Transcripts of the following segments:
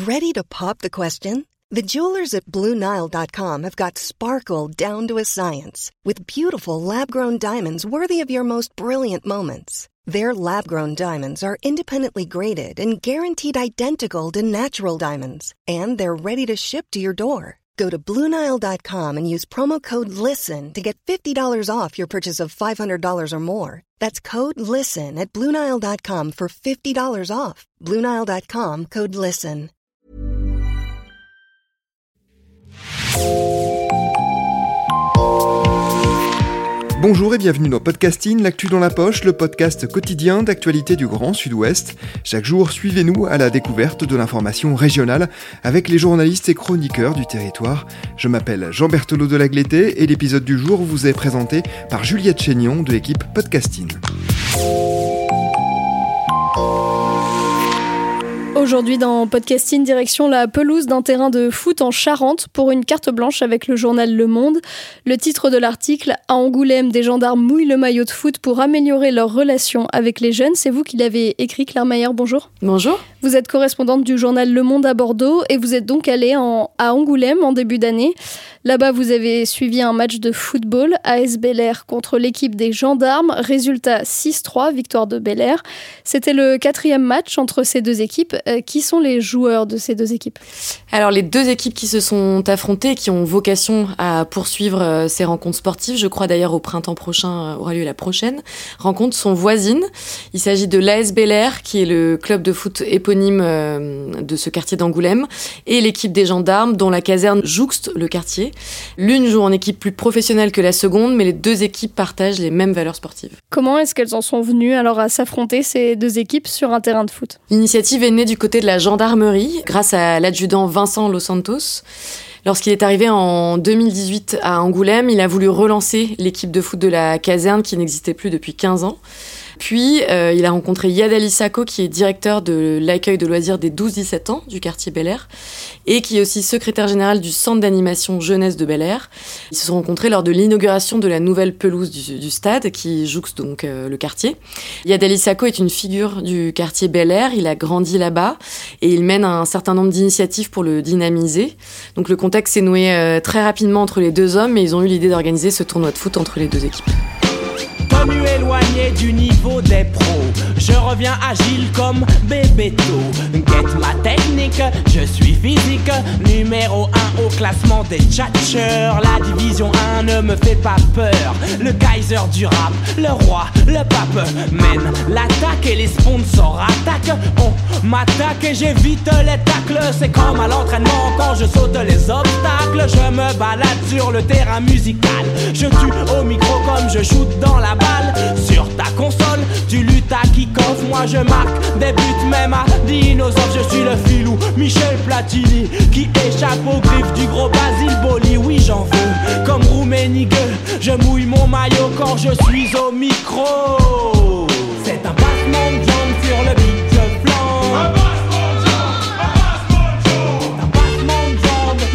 Ready to pop the question? The jewelers at BlueNile.com have got sparkle down to a science with beautiful lab-grown diamonds worthy of your most brilliant moments. Their lab-grown diamonds are independently graded and guaranteed identical to natural diamonds, and they're ready to ship to your door. Go to BlueNile.com and use promo code LISTEN to get $50 off your purchase of $500 or more. That's code LISTEN at BlueNile.com for $50 off. BlueNile.com, code LISTEN. Bonjour et bienvenue dans Podcasting, l'actu dans la poche, le podcast quotidien d'actualité du Grand Sud-Ouest. Chaque jour, suivez-nous à la découverte de l'information régionale avec les journalistes et chroniqueurs du territoire. Je m'appelle Jean Berthelot de Lagleté et l'épisode du jour vous est présenté par Juliette Chénion de l'équipe Podcasting. Aujourd'hui dans Podcasting, direction la pelouse d'un terrain de foot en Charente pour une carte blanche avec le journal Le Monde. Le titre de l'article « À Angoulême, des gendarmes mouillent le maillot de foot pour améliorer leurs relations avec les jeunes ». C'est vous qui l'avez écrit, Claire Mayer, bonjour. Bonjour. Vous êtes correspondante du journal Le Monde à Bordeaux et vous êtes donc allée à Angoulême en début d'année. Là-bas, vous avez suivi un match de football, AS Bel-Air contre l'équipe des gendarmes. Résultat 6-3, victoire de Bel-Air. C'était le 4e match entre ces deux équipes. Qui sont les joueurs de ces deux équipes ? Alors, les deux équipes qui se sont affrontées et qui ont vocation à poursuivre ces rencontres sportives, je crois d'ailleurs au printemps prochain aura lieu la prochaine rencontre, sont voisines. Il s'agit de l'AS Bel-Air, qui est le club de foot éponyme de ce quartier d'Angoulême, et l'équipe des gendarmes, dont la caserne jouxte le quartier. L'une joue en équipe plus professionnelle que la seconde, mais les deux équipes partagent les mêmes valeurs sportives. Comment est-ce qu'elles en sont venues alors à s'affronter, ces deux équipes, sur un terrain de foot ? L'initiative est née du côté de la gendarmerie, grâce à l'adjudant Vincent Los Santos. Lorsqu'il est arrivé en 2018 à Angoulême, il a voulu relancer l'équipe de foot de la caserne qui n'existait plus depuis 15 ans. Puis, il a rencontré Yad Ali Sako, qui est directeur de l'accueil de loisirs des 12-17 ans du quartier Bel-Air, et qui est aussi secrétaire général du centre d'animation jeunesse de Bel-Air. Ils se sont rencontrés lors de l'inauguration de la nouvelle pelouse du stade, qui jouxte donc le quartier. Yad Ali Sako est une figure du quartier Bel-Air, il a grandi là-bas, et il mène un certain nombre d'initiatives pour le dynamiser. Donc le contexte s'est noué très rapidement entre les deux hommes, et ils ont eu l'idée d'organiser ce tournoi de foot entre les deux équipes. Connu éloigné du niveau des pros, je reviens agile comme Bébéto. Get ma technique, je suis physique, numéro 1 au classement des tchatcheurs. La division 1 ne me fait pas peur. Le Kaiser du rap, le roi, le pape mène l'attaque et les sponsors attaquent. On m'attaque et j'évite les tacles. C'est comme à l'entraînement quand je saute les obstacles. Je me balade sur le terrain musical. Je tue au micro comme je shoot dans la balle. Sur ta console, tu luttes à kick-off. Moi je marque des buts même à dinosaures. Je suis le filou Michel Platini qui échappe aux griffes du gros Basile Boli. Oui j'en veux comme Rouménigue. Je mouille mon maillot quand je suis au micro. C'est un passement de jambes sur le beat de flanc. Un passement de jambes, un passement de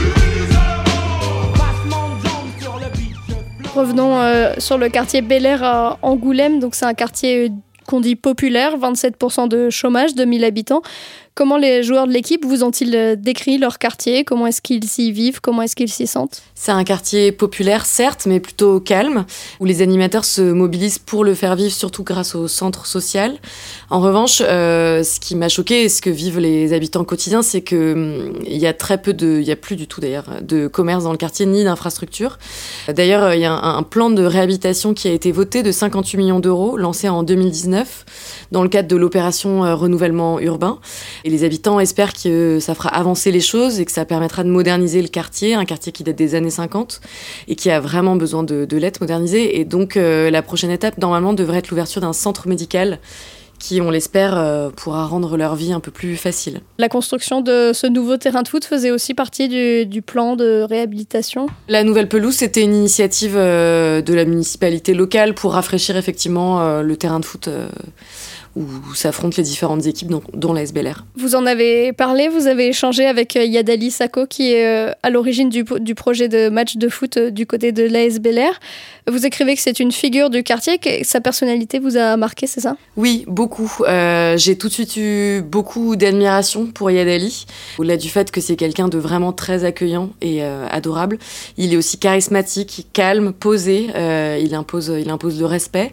jambes sur le beat de flanc. Revenons sur le quartier Bel-Air à Angoulême. Donc c'est un quartier qu'on dit populaire, 27% de chômage, 2000 habitants. Comment les joueurs de l'équipe vous ont-ils décrit leur quartier ? Comment est-ce qu'ils s'y vivent ? Comment est-ce qu'ils s'y sentent ? C'est un quartier populaire, certes, mais plutôt calme, où les animateurs se mobilisent pour le faire vivre, surtout grâce au centre social. En revanche, ce qui m'a choqué et ce que vivent les habitants quotidiens, c'est qu'il y a il y a plus du tout d'ailleurs, de commerce dans le quartier, ni d'infrastructure. D'ailleurs, il y a un plan de réhabilitation qui a été voté de 58 millions d'euros, lancé en 2019, dans le cadre de l'opération renouvellement urbain. Et les habitants espèrent que ça fera avancer les choses et que ça permettra de moderniser le quartier, un quartier qui date des années 50 et qui a vraiment besoin de l'être modernisé. Et donc, la prochaine étape, normalement, devrait être l'ouverture d'un centre médical qui, on l'espère, pourra rendre leur vie un peu plus facile. La construction de ce nouveau terrain de foot faisait aussi partie du plan de réhabilitation ? La nouvelle pelouse, c'était une initiative de la municipalité locale pour rafraîchir effectivement le terrain de foot où s'affrontent les différentes équipes, dont l'AS Bel Air. Vous en avez parlé, vous avez échangé avec Yadali Sako, qui est à l'origine du projet de match de foot du côté de l'AS Bel Air. Vous écrivez que c'est une figure du quartier, que sa personnalité vous a marqué, c'est ça ? Oui, beaucoup. J'ai tout de suite eu beaucoup d'admiration pour Yadali, au-delà du fait que c'est quelqu'un de vraiment très accueillant et adorable. Il est aussi charismatique, calme, posé, il impose le respect.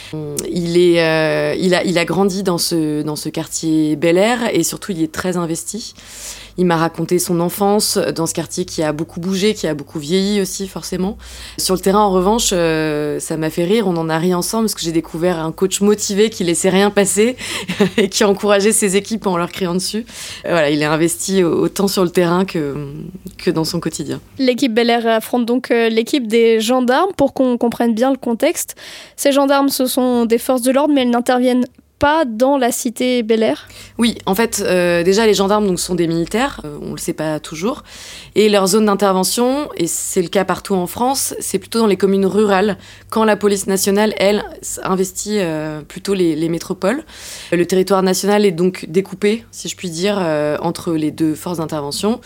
Il a grandi dans ce quartier Bel Air et surtout il est très investi. Il m'a raconté son enfance dans ce quartier qui a beaucoup bougé, qui a beaucoup vieilli aussi forcément. Sur le terrain, en revanche, ça m'a fait rire. On en a ri ensemble parce que j'ai découvert un coach motivé qui laissait rien passer et qui encourageait ses équipes en leur criant dessus. Voilà, il est investi autant sur le terrain que dans son quotidien. L'équipe Bel Air affronte donc l'équipe des gendarmes. Pour qu'on comprenne bien le contexte, ces gendarmes, ce sont des forces de l'ordre, mais elles n'interviennent pas dans la cité Bel Air. Oui, en fait, déjà les gendarmes donc, sont des militaires, on le sait pas toujours, et leur zone d'intervention, et c'est le cas partout en France, c'est plutôt dans les communes rurales, quand la police nationale, elle, investit plutôt les métropoles. Le territoire national est donc découpé, si je puis dire, entre les deux forces d'intervention.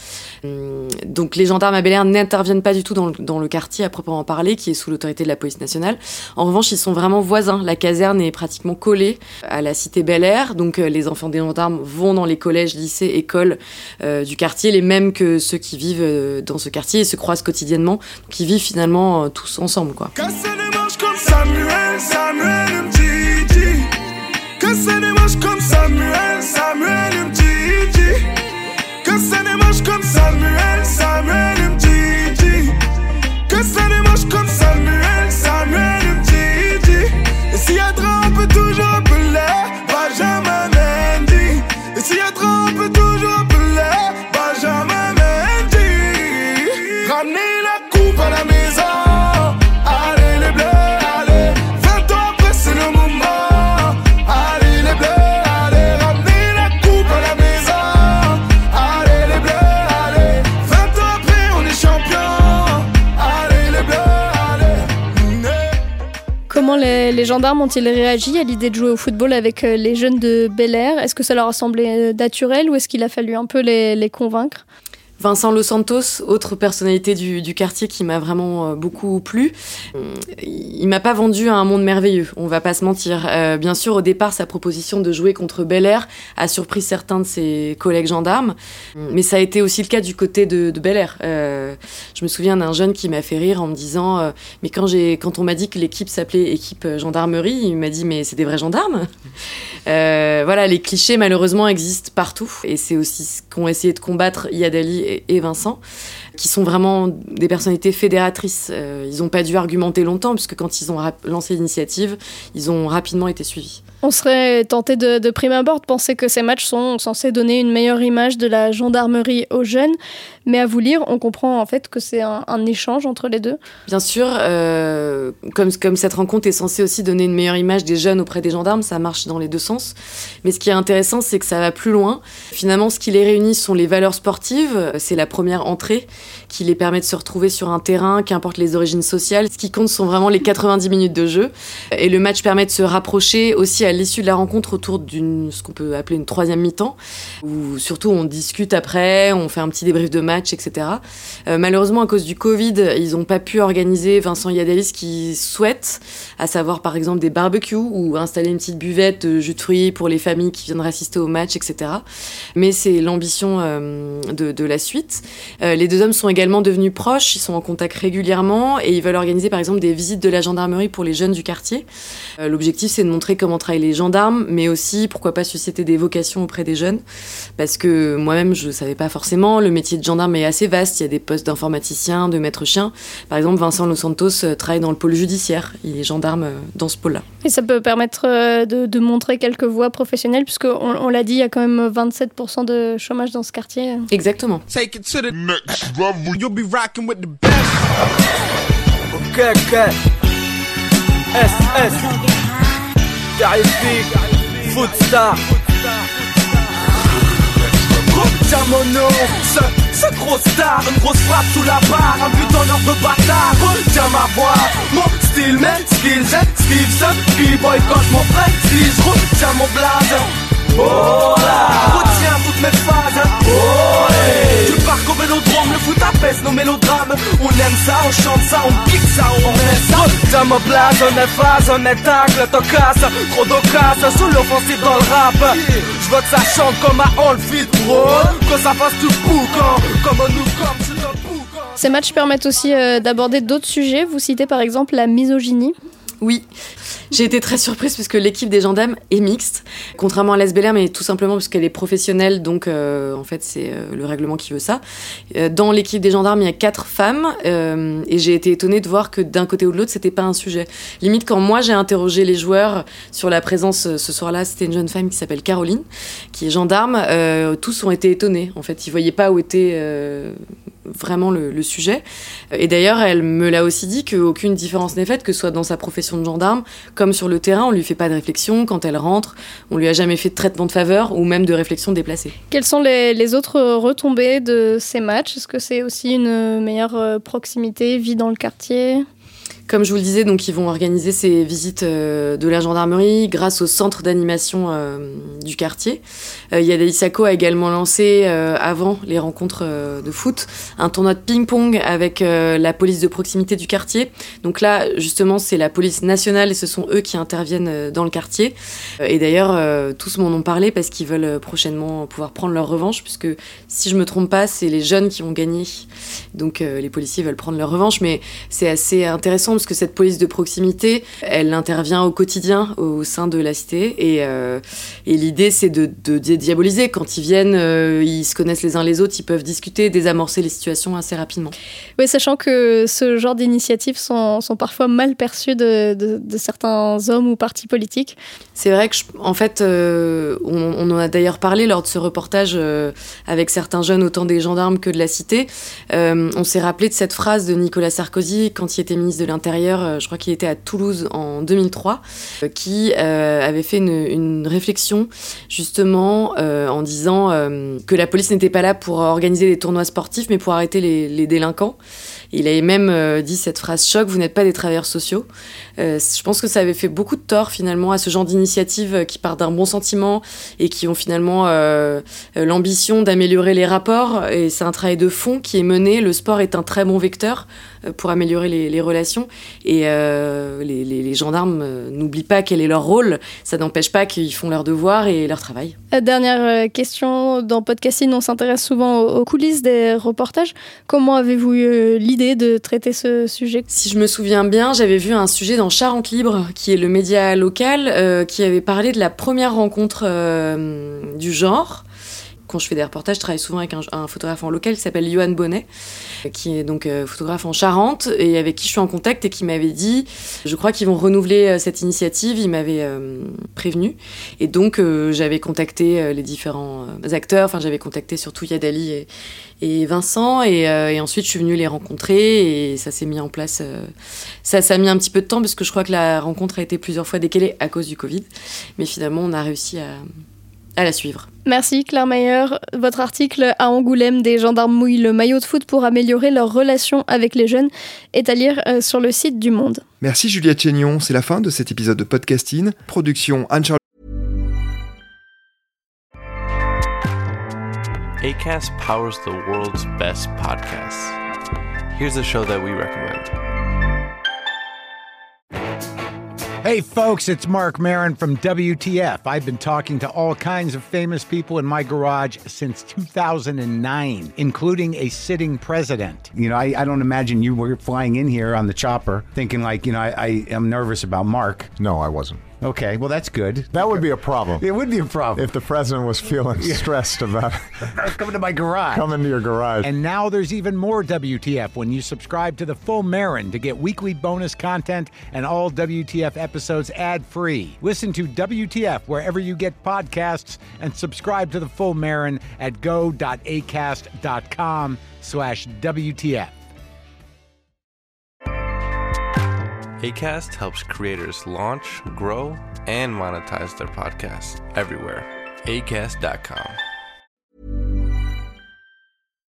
Donc les gendarmes à Bel Air n'interviennent pas du tout dans le quartier à proprement parler, qui est sous l'autorité de la police nationale. En revanche, ils sont vraiment voisins. La caserne est pratiquement collée à la cité Bel Air, donc les enfants des gendarmes vont dans les collèges, lycées, écoles du quartier, les mêmes que ceux qui vivent dans ce quartier et se croisent quotidiennement, donc ils vivent finalement tous ensemble, quoi. Casser les manches comme Samuel, Samuel Mtiti. Casser les manches comme Samuel, Samuel Mtiti. Casser les manches comme Samuel, Samuel Mtiti. Casser les manches comme Samuel, Samuel Mtiti. Et s'il y a trop, on peut toujours appeler Benjamin Mendy. Et s'il y a trop, on peut toujours appeler Benjamin Mendy. Ramenez la coupe à la maison. Allez les bleus, allez. 20 ans après c'est le moment. Allez les bleus, allez. Ramenez la coupe à la maison. Allez les bleus, allez. 20 ans après on est champion. Allez les bleus, allez. Comment les gendarmes ont-ils réagi à l'idée de jouer au football avec les jeunes de Bel Air ? Est-ce que ça leur a semblé naturel ou est-ce qu'il a fallu un peu les convaincre ? Vincent Los Santos, autre personnalité du quartier qui m'a vraiment beaucoup plu. Il m'a pas vendu à un monde merveilleux, on va pas se mentir. Bien sûr, au départ, sa proposition de jouer contre Bel Air a surpris certains de ses collègues gendarmes, mais ça a été aussi le cas du côté de Bel Air. Je me souviens d'un jeune qui m'a fait rire en me disant mais quand on m'a dit que l'équipe s'appelait équipe gendarmerie, il m'a dit mais c'est des vrais gendarmes. Voilà, les clichés malheureusement existent partout et c'est aussi ce qu'ont essayé de combattre Yadali et Vincent, qui sont vraiment des personnalités fédératrices. Ils n'ont pas dû argumenter longtemps, puisque quand ils ont lancé l'initiative, ils ont rapidement été suivis. On serait tenté de prime abord de penser que ces matchs sont censés donner une meilleure image de la gendarmerie aux jeunes, mais à vous lire, on comprend en fait que c'est un échange entre les deux. Bien sûr, comme cette rencontre est censée aussi donner une meilleure image des jeunes auprès des gendarmes, ça marche dans les deux sens. Mais ce qui est intéressant, c'est que ça va plus loin. Finalement, ce qui les réunit sont les valeurs sportives. C'est la première entrée qui les permet de se retrouver sur un terrain, qu'importe les origines sociales. Ce qui compte sont vraiment les 90 minutes de jeu. Et le match permet de se rapprocher aussi à l'issue de la rencontre autour ce qu'on peut appeler une troisième mi-temps, où surtout on discute après, on fait un petit débrief de match, etc. Malheureusement, à cause du Covid, ils n'ont pas pu organiser Vincent Yadali ce qu'ils souhaitent, à savoir par exemple des barbecues ou installer une petite buvette de jus de fruits pour les familles qui viendraient assister au match, etc. Mais c'est l'ambition de la suite. Les deux hommes sont également devenus proches, ils sont en contact régulièrement et ils veulent organiser par exemple des visites de la gendarmerie pour les jeunes du quartier. L'objectif, c'est de montrer comment travaillent les gendarmes, mais aussi, pourquoi pas, susciter des vocations auprès des jeunes, parce que moi-même, je ne savais pas forcément, le métier de gendarme est assez vaste, il y a des postes d'informaticien, de maître chien. Par exemple, Vincent Los Santos travaille dans le pôle judiciaire, il est gendarme dans ce pôle-là. Et ça peut permettre de montrer quelques voies professionnelles, puisqu'on l'a dit, il y a quand même 27% de chômage dans ce quartier. Exactement. Take it to the next level. You'll be rocking with the best. Okay. SS. Terrifique. Footstar. Retiens mon nom, ce gros star, une grosse frappe sous la barre, un but en or de bâtard. Retiens ma voix, mon style, man, skills, Stevenson, qui boycott mon frère, Steels. Retiens mon blaze, oh là. Retiens toutes mes phases, oh hey. Tu pars au vélodrome, le foot apaise nos mélodrames. On aime ça, on chante ça, on pique ça, on met ça. Retiens mon blaze, on est phase, on est tacle, t'en casse, trop d'occases, sous l'offensive dans le rap. Je veux que ça chante comme à On le Fit Bro, que ça fasse tout boucan, comme on nous comme sur le boucan. Ces matchs permettent aussi d'aborder d'autres sujets. Vous citez par exemple la misogynie. Oui, j'ai été très surprise parce que l'équipe des gendarmes est mixte, contrairement à l'SBLR, mais tout simplement parce qu'elle est professionnelle, donc en fait c'est le règlement qui veut ça. Dans l'équipe des gendarmes, il y a 4 femmes et j'ai été étonnée de voir que d'un côté ou de l'autre, c'était pas un sujet. Limite, quand moi j'ai interrogé les joueurs sur la présence ce soir-là, c'était une jeune femme qui s'appelle Caroline, qui est gendarme, tous ont été étonnés. En fait, ils voyaient pas où était vraiment le sujet. Et d'ailleurs, elle me l'a aussi dit qu'aucune différence n'est faite, que ce soit dans sa profession de gendarme, comme sur le terrain, on lui fait pas de réflexion quand elle rentre, on lui a jamais fait de traitement de faveur ou même de réflexion déplacée. Quelles sont les autres retombées de ces matchs ? Est-ce que c'est aussi une meilleure proximité, vie dans le quartier ? Comme je vous le disais, donc ils vont organiser ces visites de la gendarmerie grâce au centre d'animation du quartier. Yada Isako a également lancé, avant les rencontres de foot, un tournoi de ping-pong avec la police de proximité du quartier. Donc là, justement, c'est la police nationale et ce sont eux qui interviennent dans le quartier. Et d'ailleurs, tous m'en ont parlé parce qu'ils veulent prochainement pouvoir prendre leur revanche, puisque si je me trompe pas, c'est les jeunes qui ont gagné. Donc les policiers veulent prendre leur revanche, mais c'est assez intéressant parce que cette police de proximité, elle intervient au quotidien au sein de la cité et l'idée c'est de diaboliser. Quand ils viennent, ils se connaissent les uns les autres, ils peuvent discuter, désamorcer les situations assez rapidement. Oui, sachant que ce genre d'initiatives sont parfois mal perçues de certains hommes ou partis politiques. C'est vrai que, en fait, on en a d'ailleurs parlé lors de ce reportage avec certains jeunes, autant des gendarmes que de la cité. On s'est rappelé de cette phrase de Nicolas Sarkozy quand il était ministre de l'Intérieur, je crois qu'il était à Toulouse en 2003, qui avait fait une réflexion justement en disant que la police n'était pas là pour organiser des tournois sportifs mais pour arrêter les délinquants. Il avait même dit cette phrase choc, vous n'êtes pas des travailleurs sociaux. Je pense que ça avait fait beaucoup de tort finalement à ce genre d'initiatives qui partent d'un bon sentiment et qui ont finalement l'ambition d'améliorer les rapports. Et c'est un travail de fond qui est mené. Le sport est un très bon vecteur pour améliorer les relations. Et les gendarmes n'oublient pas quel est leur rôle. Ça n'empêche pas qu'ils font leur devoir et leur travail. Dernière question, dans Podcasting, on s'intéresse souvent aux coulisses des reportages. Comment avez-vous eu l'idée de traiter ce sujet ? Si je me souviens bien, j'avais vu un sujet dans Charente Libre, qui est le média local, qui avait parlé de la première rencontre du genre. Quand je fais des reportages, je travaille souvent avec un photographe en local qui s'appelle Johan Bonnet, qui est donc photographe en Charente et avec qui je suis en contact et qui m'avait dit, je crois qu'ils vont renouveler cette initiative, il m'avait prévenu. Et donc j'avais contacté les différents acteurs, enfin j'avais contacté surtout Yadali et Vincent et ensuite je suis venue les rencontrer et ça s'est mis en place. Ça a mis un petit peu de temps parce que je crois que la rencontre a été plusieurs fois décalée à cause du Covid. Mais finalement on a réussi à la suivre. Merci Claire Mayer. Votre article à Angoulême, des gendarmes mouillent le maillot de foot pour améliorer leur relation avec les jeunes est à lire sur le site du Monde. Merci Juliette Chénion, c'est la fin de cet épisode de Podcasting. Production Anne-Charlotte. Acast powers the world's best podcasts. Here's a show that we recommend. Hey folks, it's Mark Maron from WTF. I've been talking to all kinds of famous people in my garage since 2009, including a sitting president. You know, I don't imagine you were flying in here on the chopper thinking like, you know, I am nervous about Mark. No, I wasn't. Okay, well, that's good. That would be a problem. It would be a problem. If the president was feeling stressed about coming to my garage. Coming to your garage. And now there's even more WTF when you subscribe to The Full Marin to get weekly bonus content and all WTF episodes ad-free. Listen to WTF wherever you get podcasts and subscribe to The Full Marin at go.acast.com/WTF. Acast helps creators launch, grow, and monetize their podcasts everywhere. Acast.com.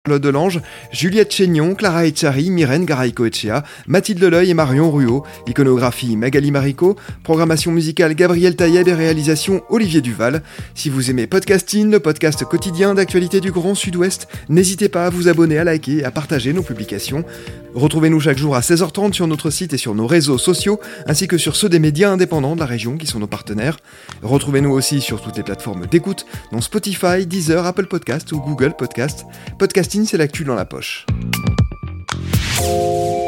Claude Delange, Juliette Chénion, Clara Echari, Myrène Garay-Coetchea, Mathilde Leleuil et Marion Ruot, iconographie Magali Marico, programmation musicale Gabriel Taïeb et réalisation Olivier Duval. Si vous aimez Podcasting, le podcast quotidien d'actualité du Grand Sud-Ouest, n'hésitez pas à vous abonner, à liker et à partager nos publications. Retrouvez-nous chaque jour à 16h30 sur notre site et sur nos réseaux sociaux, ainsi que sur ceux des médias indépendants de la région qui sont nos partenaires. Retrouvez-nous aussi sur toutes les plateformes d'écoute, dont Spotify, Deezer, Apple Podcast ou Google Podcast. Podcasting, c'est l'actu dans la poche.